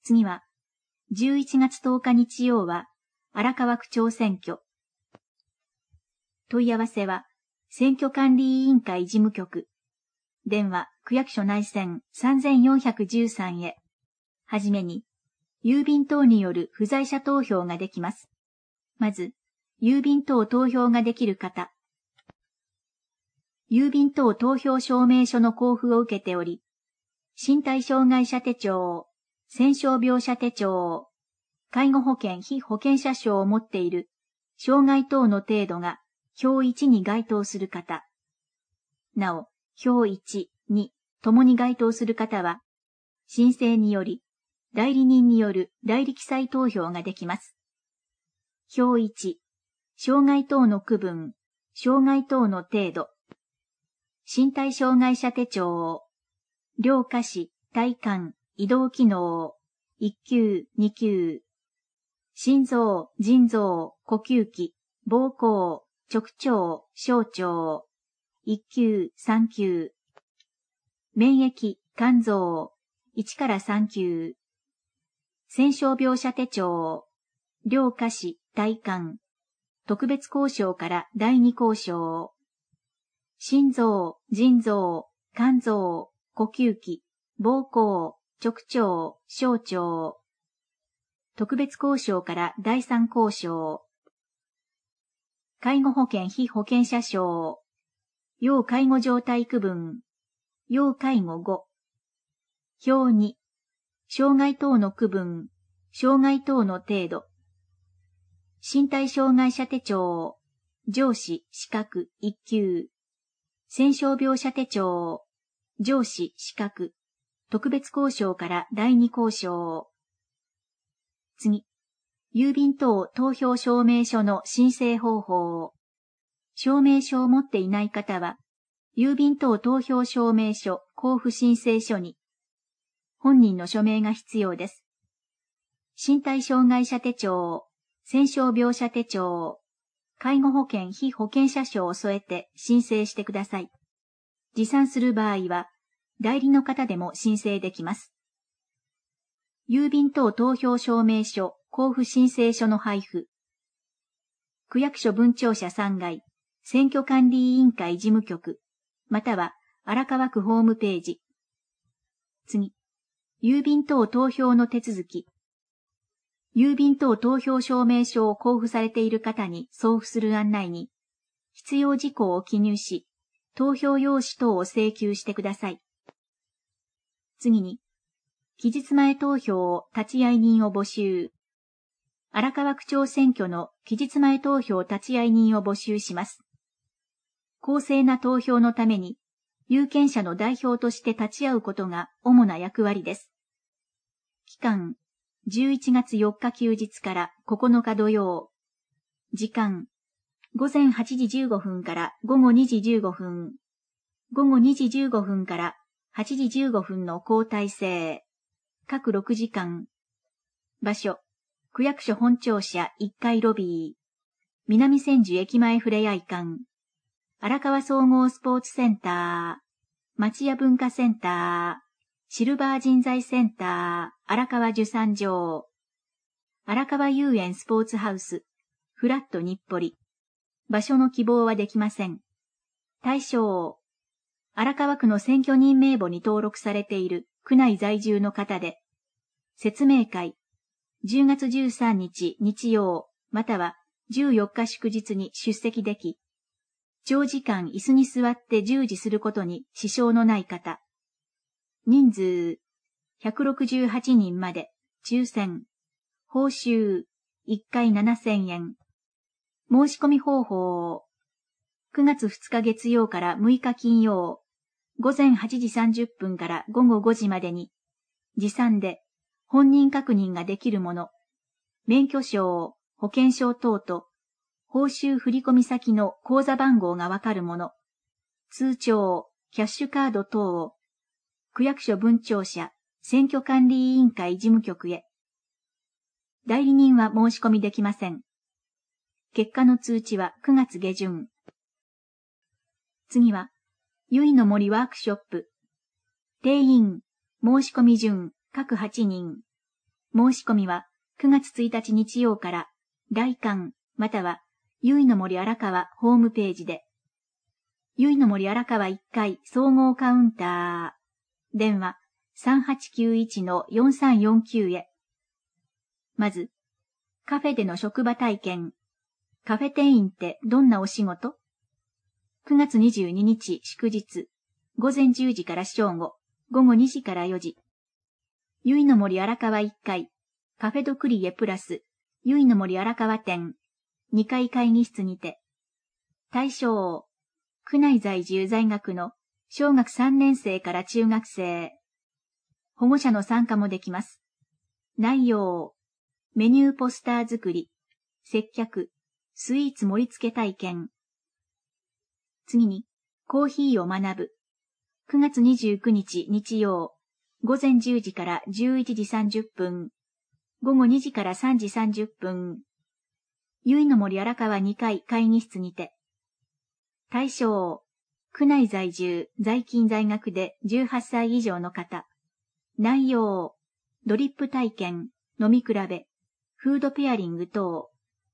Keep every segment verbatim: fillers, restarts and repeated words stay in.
次は、じゅういちがつとおか日曜は、荒川区長選挙。問い合わせは、選挙管理委員会事務局。電話、区役所内線さんぜんよんひゃくじゅうさんへ。はじめに、郵便等による不在者投票ができます。まず、郵便等投票ができる方。郵便等投票証明書の交付を受けており、身体障害者手帳、戦傷病者手帳、介護保険被保険者証を持っている、障害等の程度が表いちに該当する方。なお、表いち、に、ともに該当する方は、申請により、代理人による代理記載投票ができます。表いち、障害等の区分、障害等の程度。身体障害者手帳、両下肢、体幹、移動機能、いっ級、に級。心臓、腎臓、呼吸器、膀胱、直腸、小腸。いっ級、さん級。免疫、肝臓、いちからさん級。戦傷病者手帳、両下肢、体幹。特別交渉からだいに交渉。心臓、腎臓、肝臓、呼吸器、膀胱、直腸、小腸。特別交渉からだいさん交渉。介護保険被保険者証。要介護状態区分。要介護ご。表に。障害等の区分。障害等の程度。身体障害者手帳。上司、資格、いっ級。戦傷病者手帳。上司、資格。特別交渉からだいに交渉。次。郵便等投票証明書の申請方法。証明書を持っていない方は、郵便等投票証明書交付申請書に、本人の署名が必要です。身体障害者手帳、戦傷病者手帳、介護保険被保険者証を添えて申請してください。持参する場合は、代理の方でも申請できます。郵便等投票証明書、交付申請書の配布。区役所分庁舎さんがい、選挙管理委員会事務局、または荒川区ホームページ。次。郵便等投票の手続き。郵便等投票証明書を交付されている方に送付する案内に、必要事項を記入し、投票用紙等を請求してください。次に、期日前投票立会人を募集。荒川区長選挙の期日前投票立会人を募集します。公正な投票のために、有権者の代表として立ち会うことが主な役割です。期間、じゅういちがつよっか休日からここのか土曜。時間、ごぜんはちじじゅうごふんからごごにじじゅうごふん。ごごにじじゅうごふんからはちじじゅうごふんの交代制。各ろくじかん。場所、区役所本庁舎いっかいロビー。南千住駅前ふれあい館。荒川総合スポーツセンター。町屋文化センター。シルバー人材センター。荒川受産場。荒川遊園スポーツハウス。フラット日暮里。場所の希望はできません。対象。荒川区の選挙人名簿に登録されている区内在住の方で、説明会、じゅうがつじゅうさんにち日曜、またはじゅうよっか祝日に出席でき、長時間椅子に座って従事することに支障のない方。人数、ひゃくろくじゅうはちにんまで、抽選。報酬、いっかいななせんえん。申し込み方法。くがつふつか月曜からむいか金曜、ごぜんはちじさんじゅっぷんからごごごじまでに、持参で本人確認ができるもの、免許証、保険証等と、報酬振込先の口座番号がわかるもの、通帳、キャッシュカード等を、区役所分庁舎、選挙管理委員会事務局へ。代理人は申し込みできません。結果の通知はくがつげじゅん。次は、ゆいの森ワークショップ。定員、申し込み順、各はちにん。 申し込みはくがつついたち日曜から来館またはゆいの森荒川ホームページで。ゆいの森荒川いっかい総合カウンター。電話 さんはちきゅういちのよんさんよんきゅう へ。まず、カフェでの職場体験。カフェ店員ってどんなお仕事？ くがつにじゅうににち祝日。午前じゅうじから正午。午後にじからよじ。ゆいの森荒川いっかい。カフェドクリエプラス。ゆいの森荒川店。にかい会議室にて。対象。区内在住在学の小学さんねん生から中学生。保護者の参加もできます。内容。メニューポスター作り。接客。スイーツ盛り付け体験。次に、コーヒーを学ぶ。くがつにじゅうくにち日曜。午前じゅうじからじゅういちじさんじゅっぷん。午後にじからさんじさんじゅっぷん。ゆいの森荒川にかい会議室にて。対象。区内在住、在勤在学でじゅうはっさい以上の方。内容。ドリップ体験、飲み比べ、フードペアリング等。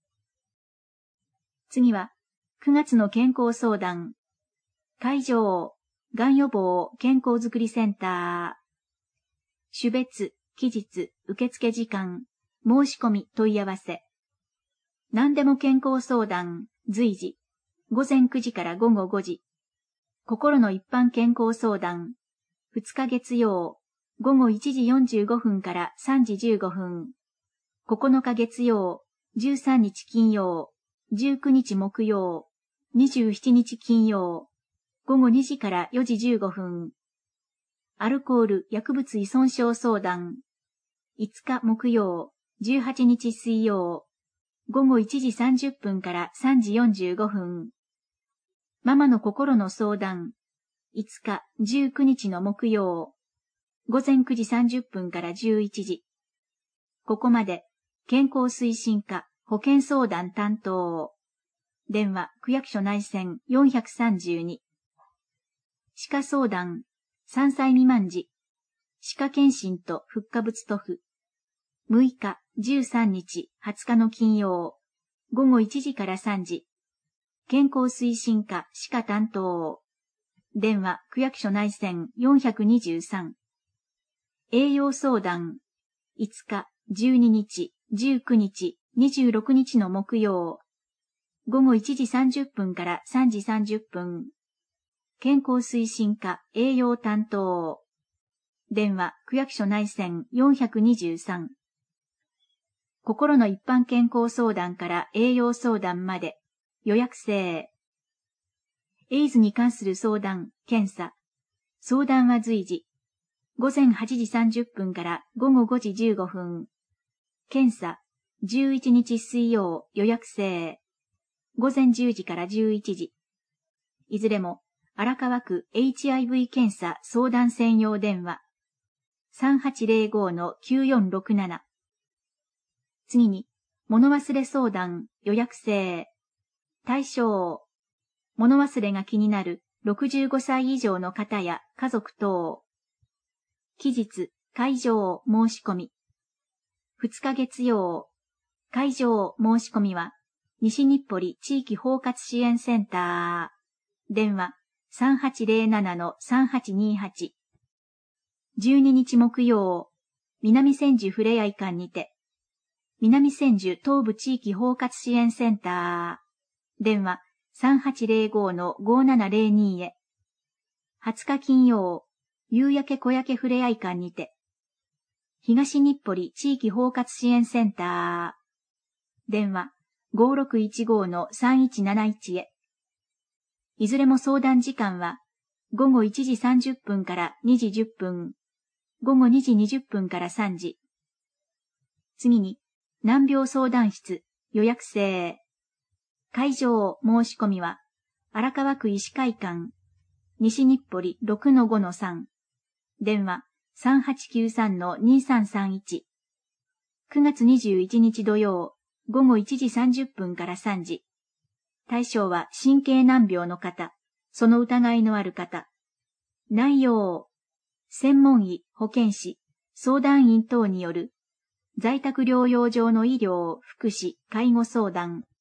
次は、くがつの健康相談。会場。がん予防健康づくりセンター。種別、期日、受付時間、申し込み問い合わせ。何でも健康相談、随時。午前くじから午後ごじ。心の一般健康相談。ふつか月曜。午後いちじよんじゅうごふんからさんじじゅうごふん。ここのか月曜。じゅうさんにち金曜。じゅうくにち木曜。にじゅうしちにち金曜。午後にじからよじじゅうごふん。アルコール薬物依存症相談。いつか木曜。じゅうはちにち水曜。午後いちじさんじゅっぷんからさんじよんじゅうごふん。ママの心の相談。いつかじゅうくにちの木曜。午前くじさんじゅっぷんからじゅういちじ。ここまで、健康推進課、保健相談担当。電話、区役所内線よんひゃくさんじゅうに。歯科相談、さんさい未満児。歯科検診とフッ化物塗布。むいか、じゅうさんにち、はつかの金曜。午後いちじからさんじ。健康推進課、歯科担当。電話、区役所内線よんひゃくにじゅうさん。栄養相談。いつか、じゅうににち、じゅうくにち、にじゅうろくにちの木曜。午後いちじさんじゅっぷんからさんじさんじゅっぷん。健康推進課栄養担当。電話、区役所内線よんひゃくにじゅうさん。心の一般健康相談から栄養相談まで。予約制。エイズに関する相談、検査。相談は随時。午前はちじさんじゅっぷんから午後ごじじゅうごふん。検査、じゅういちにち水曜予約制。午前じゅうじからじゅういちじ。いずれも、荒川区 エイチアイブイ 検査相談専用電話。さんはちゼロごのきゅうよんろくなな。次に、物忘れ相談予約制。対象。物忘れが気になるろくじゅうごさい以上の方や家族等。期日、会場、申し込み。ふつか月曜。会場、申し込みは、西日暮里地域包括支援センター。電話、さんはちゼロななのさんはちにはち。じゅうににち木曜。南千住ふれあい館にて。南千住東部地域包括支援センター。電話、さんはちゼロごのごななゼロにへ。はつか金曜。夕焼け小焼けふれあい館にて。東日暮里地域包括支援センター。電話、ごろくいちごのさんいちなないちへ。いずれも相談時間は、午後いちじさんじゅっぷんからにじじゅっぷん。午後にじにじゅっぷんからさんじ。次に、難病相談室、予約制。会場、申し込みは、荒川区医師会館、西日暮里 ろくのごのさん。電話、さんはちきゅうさんのにさんさんいち。くがつにじゅういちにち土曜、午後いちじさんじゅっぷんからさんじ。対象は神経難病の方、その疑いのある方。内容、専門医、保健師、相談員等による在宅療養上の医療、福祉、介護相談、